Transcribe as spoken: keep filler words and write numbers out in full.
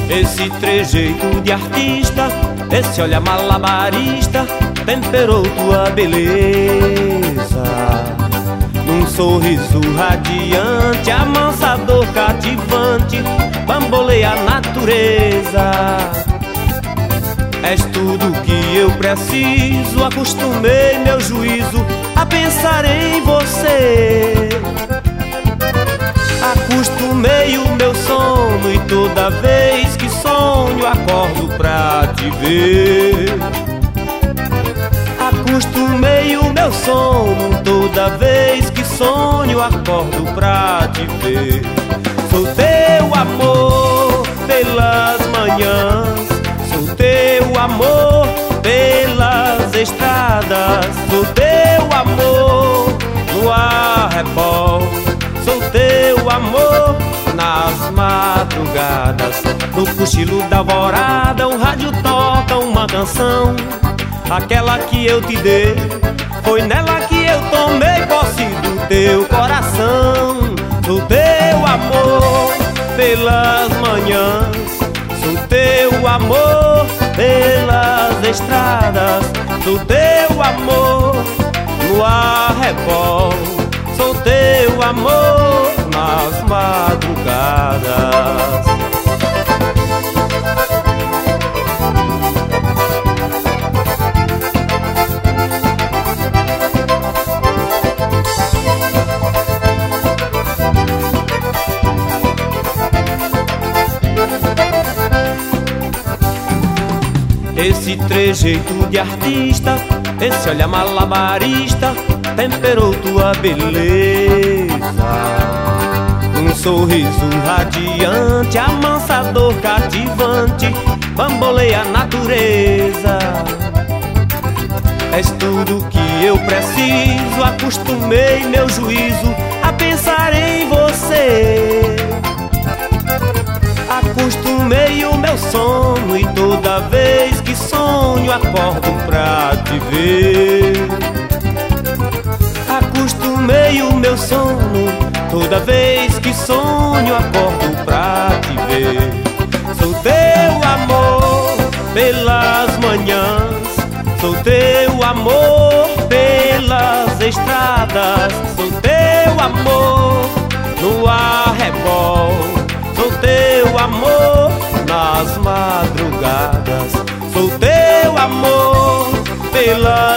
Esse trejeito de artista, esse olhar malabarista, temperou tua beleza. Num sorriso radiante, amansador, cativante, bamboleia a natureza. És tudo que eu preciso, acostumei meu juízo a pensar em você. Acostumei o meu sono e toda vez que sonho acordo pra te ver. Acostumei o meu sono, toda vez que sonho acordo pra te ver. Sou teu amor pelas manhãs, sou teu amor pelas estradas, sou teu amor no arrebol, sou teu amor nas madrugadas. No cochilo da alvorada um rádio toca uma canção, aquela que eu te dei, foi nela que eu tomei posse do teu coração. Sou teu amor pelas manhãs, sou teu amor pelas estradas, sou teu amor no arrebol, sou teu amor nas madrugadas. Esse trejeito de artista, esse olhar malabarista, temperou tua beleza. Um sorriso radiante, amansador, cativante, bamboleia a natureza. És tudo que eu preciso, acostumei meu juízo a pensar em você. Acostumei o meu sono e toda vez que sonho acordo pra te ver. Acostumei o meu sono, toda vez que sonho acordo pra te ver. Sou teu amor pelas manhãs, sou teu amor pelas estradas, sou teu amor no arrebol, sou teu amor nas madrugadas, sou teu amor pelas